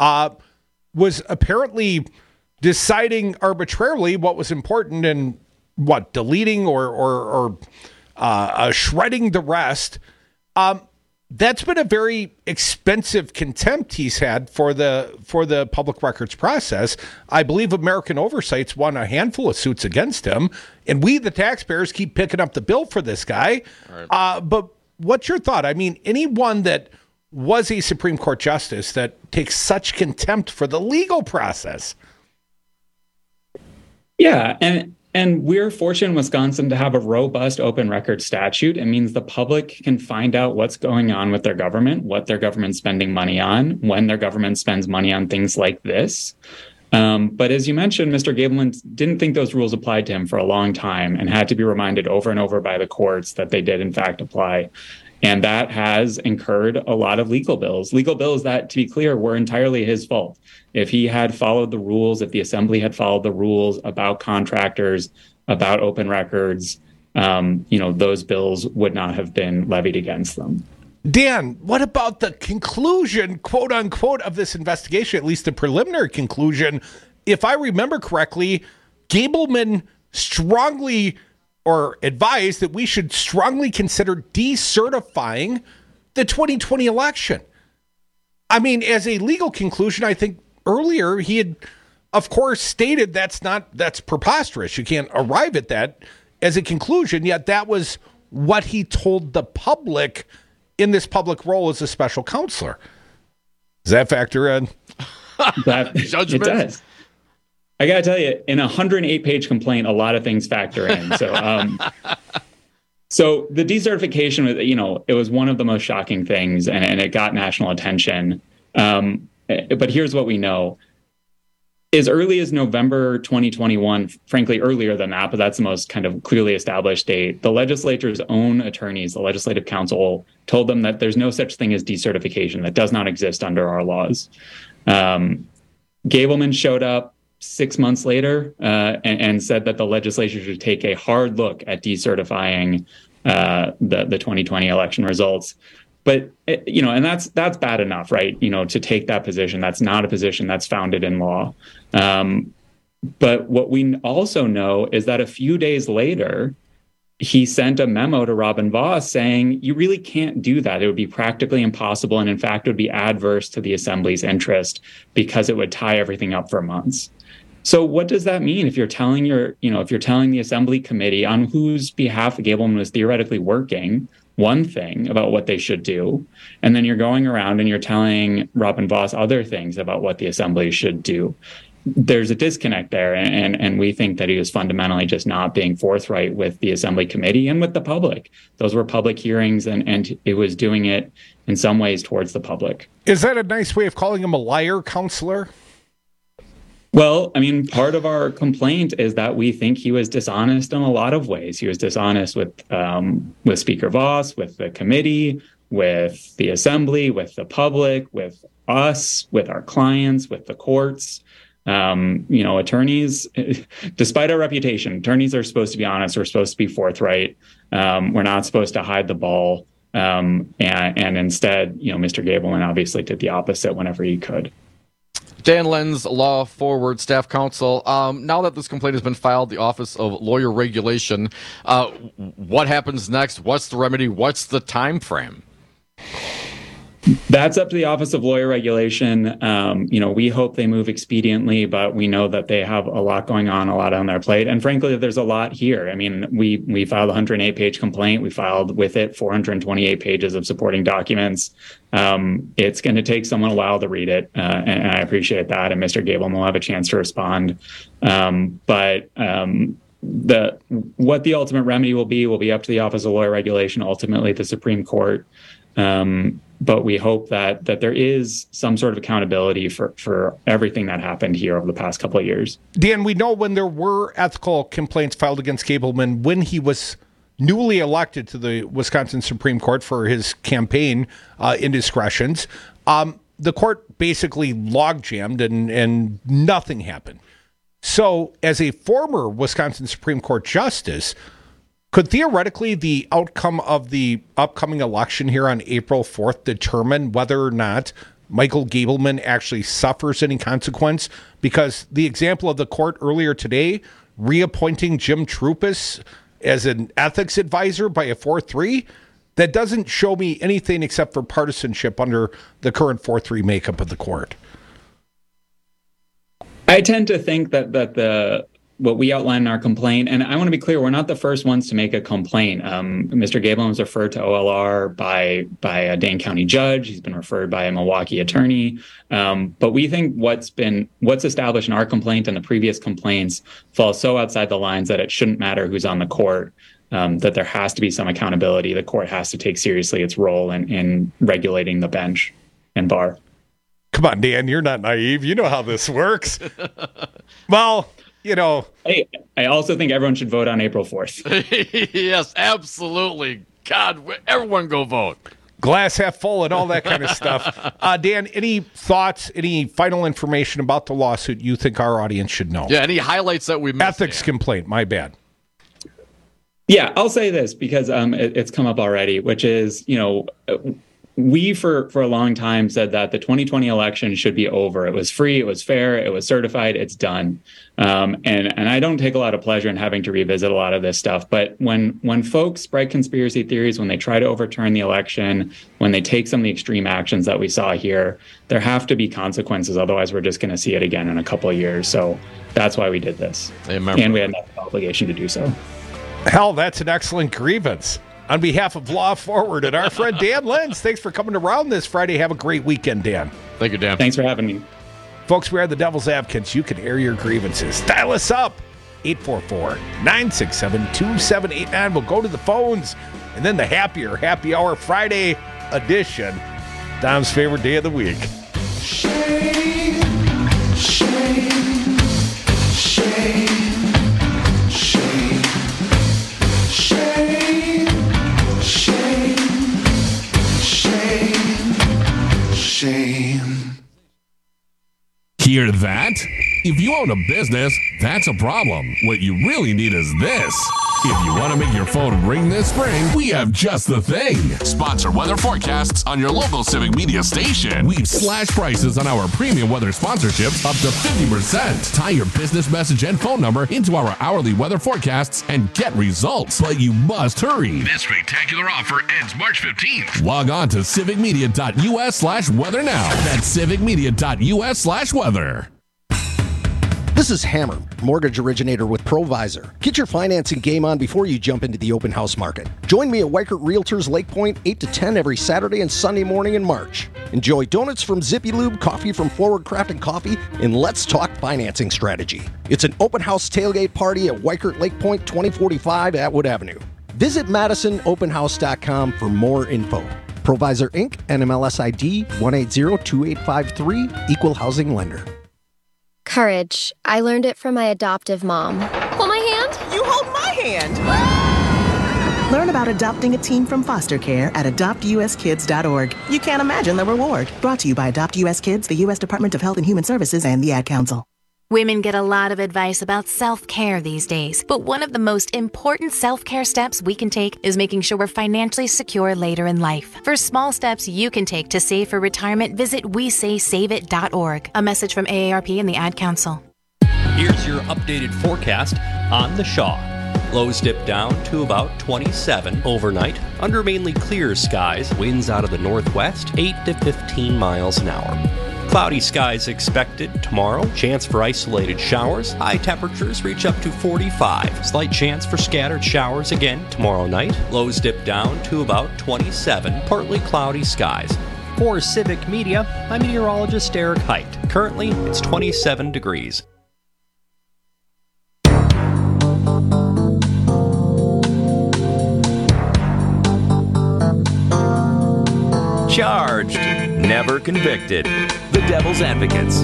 was apparently deciding arbitrarily what was important and deleting or shredding the rest. That's been a very expensive contempt he's had for the public records process. I believe American Oversight's won a handful of suits against him, and we, the taxpayers, keep picking up the bill for this guy. Right. But what's your thought? I mean, anyone that was a Supreme Court justice that takes such contempt for the legal process. Yeah, and we're fortunate in Wisconsin to have a robust open record statute. It means the public can find out what's going on with their government, what their government's spending money on, when their government spends money on things like this. But as you mentioned, Mr. Gableman didn't think those rules applied to him for a long time and had to be reminded over and over by the courts that they did, in fact, apply. And that has incurred a lot of legal bills that, to be clear, were entirely his fault. If he had followed the rules, if the Assembly had followed the rules about contractors, about open records, those bills would not have been levied against them. Dan, what about the conclusion, quote unquote, of this investigation, at least the preliminary conclusion? If I remember correctly, Gableman strongly advised that we should strongly consider decertifying the 2020 election. I mean, as a legal conclusion, I think earlier he had, of course, stated that's preposterous. You can't arrive at that as a conclusion, yet that was what he told the public in this public role as a special counselor. Does that factor in? Judgment? It does. I got to tell you, in a 108-page complaint, a lot of things factor in. So the decertification, it was one of the most shocking things, and it got national attention. But here's what we know. As early as November 2021, frankly, earlier than that, but that's the most kind of clearly established date, the legislature's own attorneys, the Legislative Council, told them that there's no such thing as decertification. That does not exist under our laws. Gableman showed up 6 months later and said that the legislature should take a hard look at decertifying the 2020 election results. But, and that's bad enough, right? To take that position. That's not a position that's founded in law. But what we also know is that a few days later, he sent a memo to Robin Vos saying, you really can't do that. It would be practically impossible. And in fact, it would be adverse to the Assembly's interest because it would tie everything up for months. So what does that mean if you're telling the Assembly committee on whose behalf Gableman was theoretically working one thing about what they should do, and then you're going around and you're telling Robin Vos other things about what the Assembly should do? There's a disconnect there, and we think that he was fundamentally just not being forthright with the Assembly committee and with the public. Those were public hearings, and it was doing it in some ways towards the public. Is that a nice way of calling him a liar, counselor? Well, I mean, part of our complaint is that we think he was dishonest in a lot of ways. He was dishonest with Speaker Vos, with the committee, with the Assembly, with the public, with us, with our clients, with the courts. Attorneys, despite our reputation, attorneys are supposed to be honest. We're supposed to be forthright. We're not supposed to hide the ball. And instead, Mr. Gableman obviously did the opposite whenever he could. Dan Lenz, Law Forward Staff Counsel. Now that this complaint has been filed, the Office of Lawyer Regulation, what happens next? What's the remedy? What's the time frame? That's up to the Office of Lawyer Regulation. We hope they move expediently, but we know that they have a lot going on, a lot on their plate. And frankly, there's a lot here. I mean, we filed a 108-page complaint. We filed with it 428 pages of supporting documents. It's going to take someone a while to read it, and I appreciate that. And Mr. Gableman will have a chance to respond. What the ultimate remedy will be up to the Office of Lawyer Regulation, ultimately the Supreme Court. But we hope that there is some sort of accountability for everything that happened here over the past couple of years. Dan, we know when there were ethical complaints filed against Gableman when he was newly elected to the Wisconsin Supreme Court for his campaign indiscretions, the court basically logjammed and nothing happened. So as a former Wisconsin Supreme Court justice, could theoretically the outcome of the upcoming election here on April 4th determine whether or not Michael Gableman actually suffers any consequence? Because the example of the court earlier today, reappointing Jim Troupis as an ethics advisor by a 4-3, that doesn't show me anything except for partisanship under the current 4-3 makeup of the court. I tend to think that what we outline in our complaint, and I want to be clear, we're not the first ones to make a complaint. Mr. Gableman was referred to OLR by a Dane County judge. He's been referred by a Milwaukee attorney. But we think what's established in our complaint and the previous complaints falls so outside the lines that it shouldn't matter who's on the court, that there has to be some accountability. The court has to take seriously its role in regulating the bench and bar. Come on, Dan, you're not naive. You know how this works. Well, Hey, I also think everyone should vote on April 4th. Yes, absolutely. God, everyone go vote. Glass half full and all that kind of stuff. Dan, any thoughts, any final information about the lawsuit you think our audience should know? Yeah, any highlights that we missed? Ethics complaint, my bad. Yeah, I'll say this because it's come up already, which is, we, for a long time, said that the 2020 election should be over. It was free, it was fair, it was certified, it's done. And I don't take a lot of pleasure in having to revisit a lot of this stuff. But when folks spread conspiracy theories, when they try to overturn the election, when they take some of the extreme actions that we saw here, there have to be consequences. Otherwise, we're just going to see it again in a couple of years. So that's why we did this. And we had an obligation to do so. Hell, that's an excellent grievance. On behalf of Law Forward and our friend Dan Lenz, thanks for coming around this Friday. Have a great weekend, Dan. Thank you, Dan. Thanks for having me. Folks, we are the Devil's Advocates. You can air your grievances. Dial us up, 844-967-2789. We'll go to the phones, and then the happy hour Friday edition, Dom's favorite day of the week. Shame, shame, shame. Shame. Hear that? If you own a business, that's a problem. What you really need is this. If you want to make your phone ring this spring, we have just the thing. Sponsor weather forecasts on your local Civic Media station. We've slashed prices on our premium weather sponsorships up to 50%. Tie your business message and phone number into our hourly weather forecasts and get results. But you must hurry. This spectacular offer ends March 15th. Log on to civicmedia.us/weather now. That's civicmedia.us/weather. This is Hammer, mortgage originator with Provisor. Get your financing game on before you jump into the open house market. Join me at Weichert Realtors Lake Point 8 to 10 every Saturday and Sunday morning in March. Enjoy donuts from Zippy Lube, coffee from Forward Crafted Coffee, and let's talk financing strategy. It's an open house tailgate party at Weichert Lake Point 2045 Atwood Avenue. Visit MadisonOpenHouse.com for more info. Provisor Inc., NMLS ID 1802853, Equal Housing Lender. Courage. I learned it from my adoptive mom. Hold my hand. You hold my hand. Learn about adopting a teen from foster care at adoptuskids.org. You can't imagine the reward. Brought to you by Adopt US Kids, the U.S. Department of Health and Human Services, and the Ad Council. Women get a lot of advice about self-care these days, but one of the most important self-care steps we can take is making sure we're financially secure later in life. For small steps you can take to save for retirement, visit WeSaySaveIt.org. A message from AARP and the Ad Council. Here's your updated forecast on the Shaw. Lows dip down to about 27 overnight. Under mainly clear skies, winds out of the northwest, 8 to 15 miles an hour. Cloudy skies expected tomorrow. Chance for isolated showers. High temperatures reach up to 45. Slight chance for scattered showers again tomorrow night. Lows dip down to about 27. Partly cloudy skies. For Civic Media, I'm meteorologist Eric Height. Currently, it's 27 degrees. Charged, never convicted. The Devil's Advocates.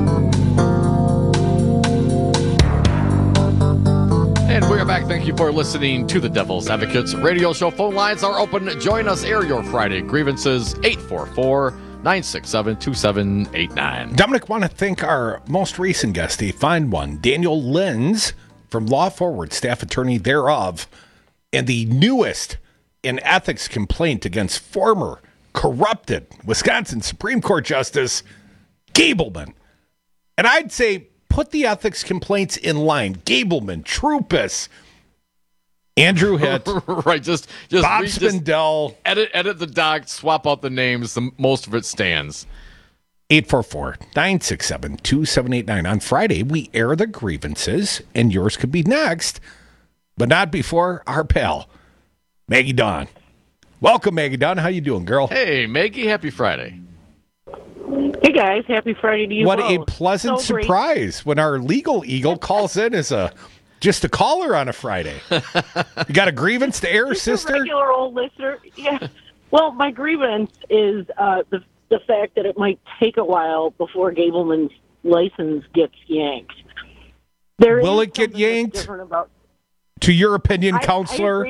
And we are back. Thank you for listening to the Devil's Advocates radio show. Phone lines are open. Join us. Air your Friday grievances. 844-967-2789. Dominic, want to thank our most recent guest, a fine one, Daniel Lenz from Law Forward, staff attorney thereof, and the newest in ethics complaint against former corrupted Wisconsin Supreme Court Justice Gableman. And I'd say put the ethics complaints in line. Gableman, Troupis, Andrew Hitt, right? Just Bob Spindell. Edit the doc, swap out the names. Most of it stands. 844-967-2789. On Friday, we air the grievances, and yours could be next, but not before our pal, Maggie Dawn. Welcome, Maggie Dawn. How you doing, girl? Hey, Maggie. Happy Friday. Hey, guys. Happy Friday to you What both. a pleasant surprise when our legal eagle calls in as just a caller on a Friday. You got a grievance to air, sister? A regular old listener. Yeah. Well, my grievance is the fact that it might take a while before Gableman's license gets yanked. Will it get yanked? To your opinion, counselor?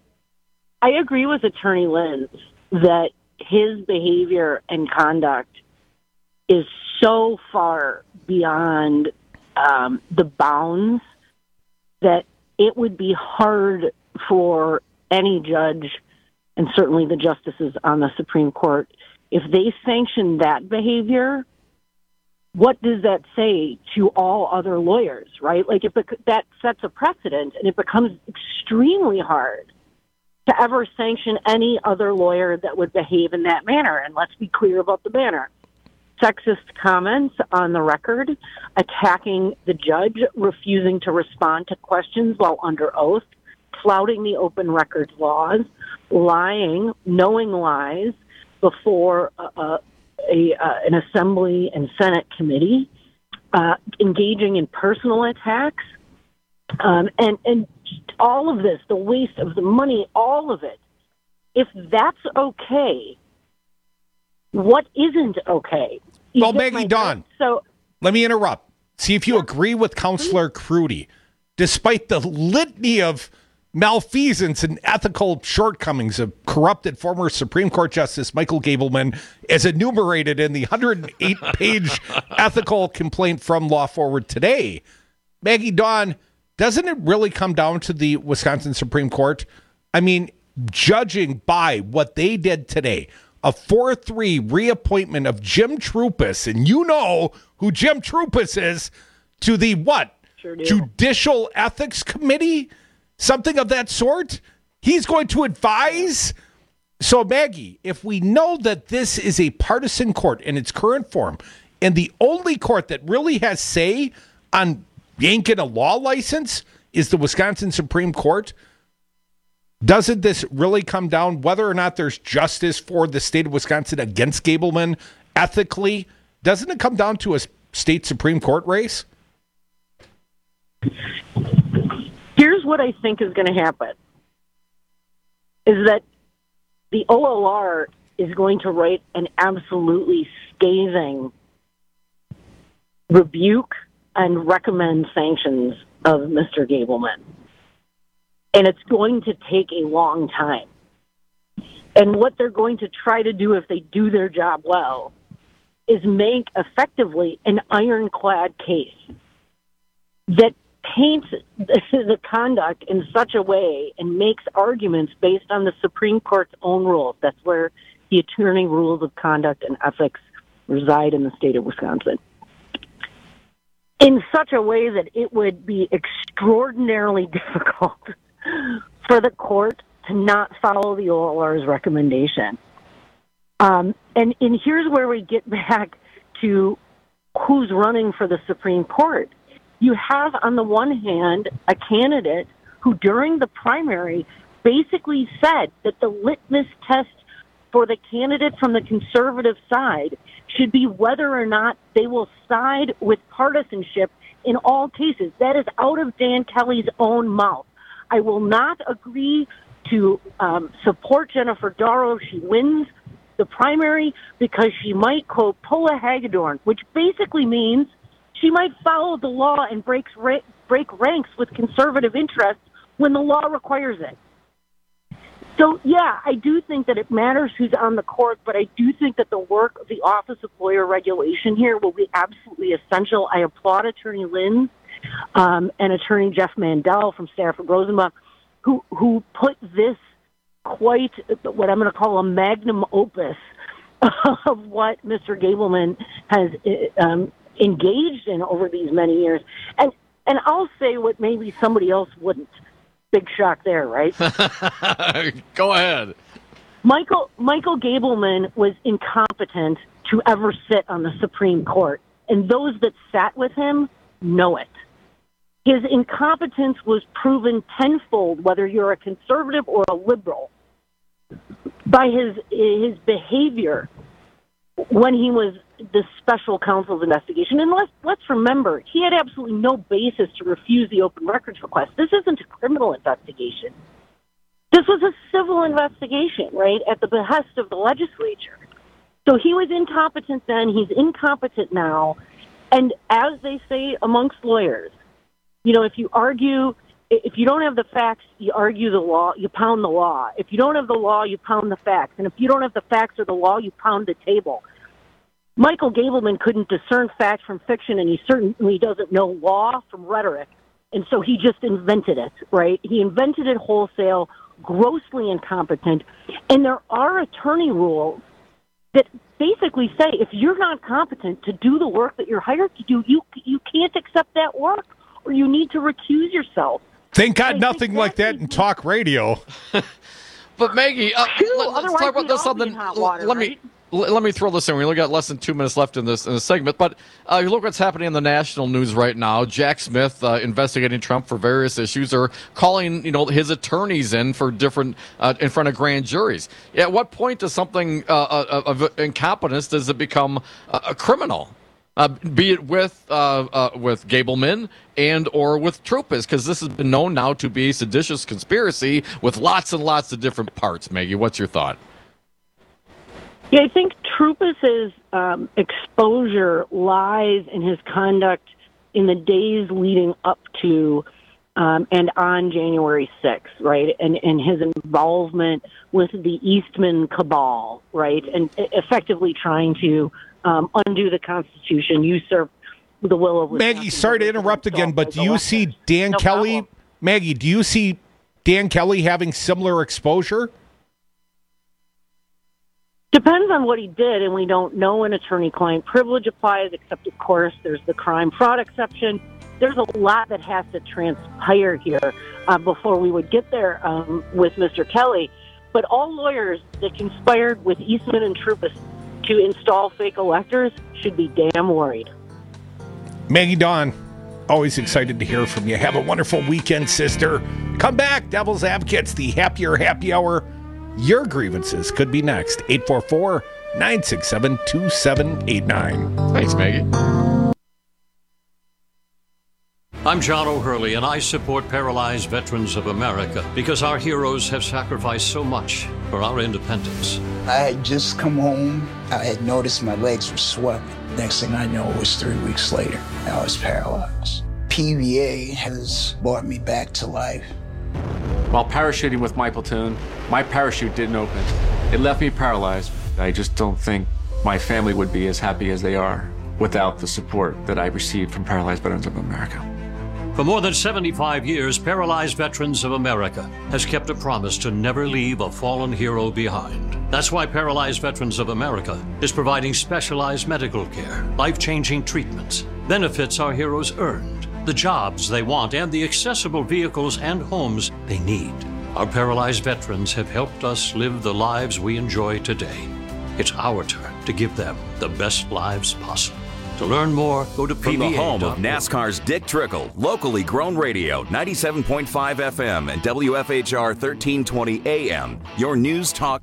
I agree with Attorney Lenz that his behavior and conduct is so far beyond the bounds that it would be hard for any judge, and certainly the justices on the Supreme Court, if they sanction that behavior. What does that say to all other lawyers, right? Like, if that sets a precedent, and it becomes extremely hard to ever sanction any other lawyer that would behave in that manner. And let's be clear about the manner. Sexist comments on the record, attacking the judge, refusing to respond to questions while under oath, flouting the open records laws, lying, knowing lies before an assembly and Senate committee, engaging in personal attacks, and all of this, the waste of the money, all of it. If that's okay, what isn't okay? Well, Maggie Dawn, let me interrupt. See if you agree with Counselor Crudy. Despite the litany of malfeasance and ethical shortcomings of corrupted former Supreme Court Justice Michael Gableman, as enumerated in the 108-page ethical complaint from Law Forward today, Maggie Dawn, doesn't it really come down to the Wisconsin Supreme Court? I mean, judging by what they did today, a 4-3 reappointment of Jim Troupis, and you know who Jim Troupis is, to the what? Sure do. Judicial Ethics Committee? Something of that sort? He's going to advise? So, Maggie, if we know that this is a partisan court in its current form, and the only court that really has say on yanking a law license is the Wisconsin Supreme Court, doesn't this really come down whether or not there's justice for the state of Wisconsin against Gableman ethically? Doesn't it come down to a state Supreme Court race? Here's what I think is going to happen, is that the OLR is going to write an absolutely scathing rebuke and recommend sanctions of Mr. Gableman. And it's going to take a long time. And what they're going to try to do if they do their job well is make effectively an ironclad case that paints the conduct in such a way and makes arguments based on the Supreme Court's own rules. That's where the attorney rules of conduct and ethics reside in the state of Wisconsin. In such a way that it would be extraordinarily difficult for the court to not follow the OLR's recommendation. And here's where we get back to who's running for the Supreme Court. You have, on the one hand, a candidate who, during the primary, basically said that the litmus test for the candidate from the conservative side should be whether or not they will side with partisanship in all cases. That is out of Dan Kelly's own mouth. I will not agree to support Jennifer Dorow if she wins the primary because she might, quote, pull a Hagedorn, which basically means she might follow the law and break ranks with conservative interests when the law requires it. So, yeah, I do think that it matters who's on the court, but I do think that the work of the Office of Lawyer Regulation here will be absolutely essential. I applaud Attorney Linz and Attorney Jeff Mandel from Stafford Rosenbaum, who put this quite what I'm going to call a magnum opus of what Mr. Gableman has engaged in over these many years. And I'll say what maybe somebody else wouldn't. Big shock there, right? Go ahead. Michael Gableman was incompetent to ever sit on the Supreme Court, and those that sat with him know it. His incompetence was proven tenfold, whether you're a conservative or a liberal, by his behavior when he was the special counsel's investigation. And let's remember, he had absolutely no basis to refuse the open records request. This isn't a criminal investigation. This was a civil investigation, right, at the behest of the legislature. So he was incompetent then, he's incompetent now, and as they say amongst lawyers, you know, if you don't have the facts, you argue the law, you pound the law. If you don't have the law, you pound the facts. And if you don't have the facts or the law, you pound the table. Michael Gableman couldn't discern fact from fiction, and he certainly doesn't know law from rhetoric. And so he just invented it, right? He invented it wholesale, grossly incompetent. And there are attorney rules that basically say if you're not competent to do the work that you're hired to do, you can't accept that work, or you need to recuse yourself. Thank God nothing like that in talk radio. But Maggie, let's talk about this something. Let me throw this in. We only got less than 2 minutes left in this segment. But you look what's happening in the national news right now. Jack Smith investigating Trump for various issues, or calling his attorneys in for different in front of grand juries. At what point does something of incompetence does it become a criminal? Be it with Gableman and or with Troupis, because this has been known now to be a seditious conspiracy with lots and lots of different parts. Maggie, what's your thought? Yeah, I think Troupis's exposure lies in his conduct in the days leading up to and on January 6th, right? And his involvement with the Eastman cabal, right? And effectively trying to undo the Constitution, usurp the will of Wisconsin. Maggie, sorry to interrupt again, but do you see Dan Kelly? Problem. Maggie, do you see Dan Kelly having similar exposure? Depends on what he did, and we don't know when attorney-client privilege applies, except, of course, there's the crime-fraud exception. There's a lot that has to transpire here before we would get there with Mr. Kelly. But all lawyers that conspired with Eastman and Troupis to install fake electors should be damn worried. Maggie Dawn, always excited to hear from you. Have a wonderful weekend, sister. Come back, Devil's Advocates, the Happier Happy Hour. Your grievances could be next. 844-967-2789. Thanks, Maggie. I'm John O'Hurley, and I support Paralyzed Veterans of America because our heroes have sacrificed so much for our independence. I had just come home. I had noticed my legs were swelling. Next thing I know, it was 3 weeks later. I was paralyzed. PVA has brought me back to life. While parachuting with my platoon, my parachute didn't open. It left me paralyzed. I just don't think my family would be as happy as they are without the support that I received from Paralyzed Veterans of America. For more than 75 years, Paralyzed Veterans of America has kept a promise to never leave a fallen hero behind. That's why Paralyzed Veterans of America is providing specialized medical care, life-changing treatments, benefits our heroes earned, the jobs they want, and the accessible vehicles and homes they need. Our paralyzed veterans have helped us live the lives we enjoy today. It's our turn to give them the best lives possible. To learn more, go to PVA. From the home of NASCAR's Dick Trickle, locally grown radio, 97.5 FM and WFHR 1320 AM, your News Talk